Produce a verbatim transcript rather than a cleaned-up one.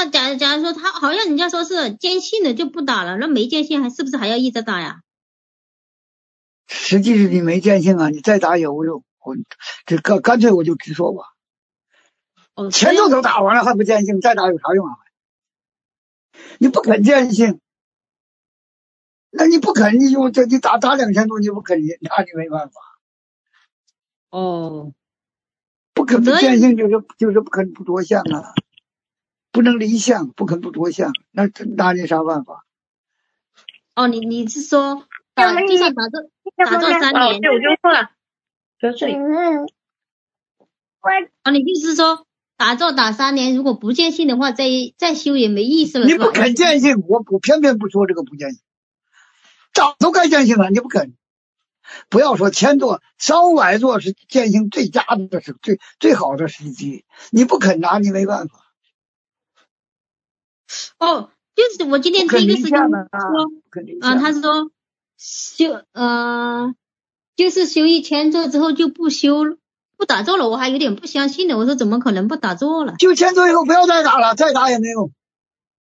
假假如说他好像人家说是坚信的就不打了，那没坚信还是不是还要一直打呀？ 实际是你没坚信啊，你再打有用。我这干干脆我就直说吧。 哦， 前头都打完了还不坚信，再打有啥用啊？你不肯坚信，那你不肯，你就这你打打两千多，你不肯，那你没办法。 哦， 不肯不坚信就是就是不肯不着相啊，不能离相，不肯不着相，那拿你啥办法？ 哦，你你是说打就算打这打这三年？ 对，我就说了，就这里。 哦，你意思是说打这打三年，如果不坚信的话，再再修也没意思了， 你不肯坚信，我我偏偏不说这个不坚信，早都该坚信了，你不肯。不要说千座，三五百座是坚信最佳的是最最好的时机，你不肯拿，你没办法。 哦，就是我今天听一个事情说，啊，他说修呃，就是修一千座之后就不修了，不打坐了，我还有点不相信的，我说怎么可能不打坐了？ 就千座以后不要再打了，再打也没用。